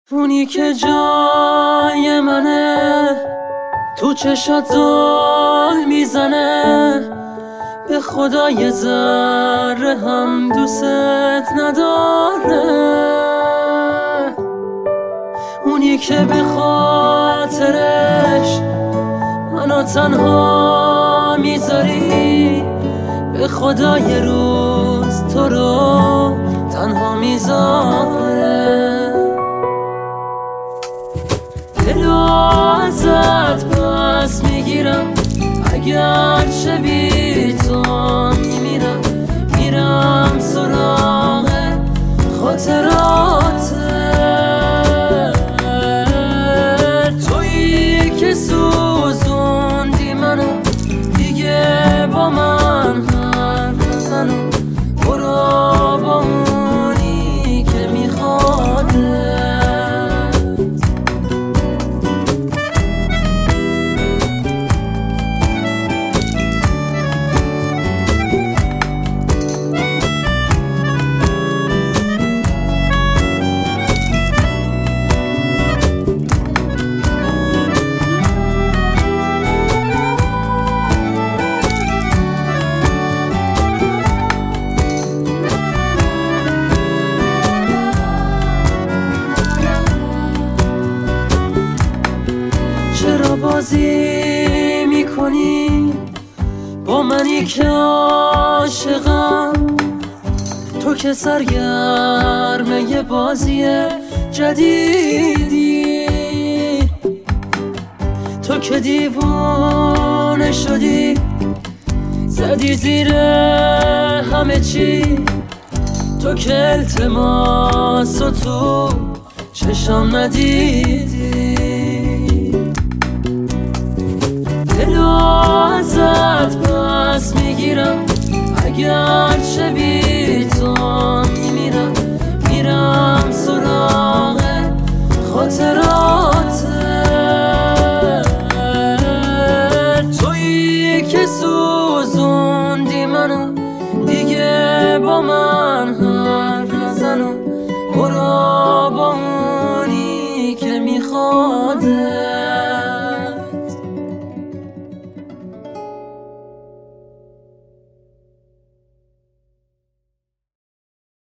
اونی که جای منه تو چشات زل میزنه، به خدا یه ذره هم دوست نداره. اونی که به خاطرش منو تنها میذاری، به خدا یه روز تو رو تنها میذاره. دلو ازت پس میگیرم، اگر چه بی تو میمیرم. میرم سراغ خاطرات تویی که سوزوندی منو، دیگه با من حرف نزن و برو با اونی که میخواده. چرا بازی میکنی با منی که عاشقم؟ تو که سرگرم یه بازی جدیدی، تو که دیوانه شدی زدی زیر همه چی، تو که التماس و تو چشم ندیدی. دلو ازت پس میگیرم، اگر چه بی تو میمیرم. میرم سراغ خاطرات تویی که سوزوندی منو، دیگه با من حرف نزن و برو با اونی که میخواده.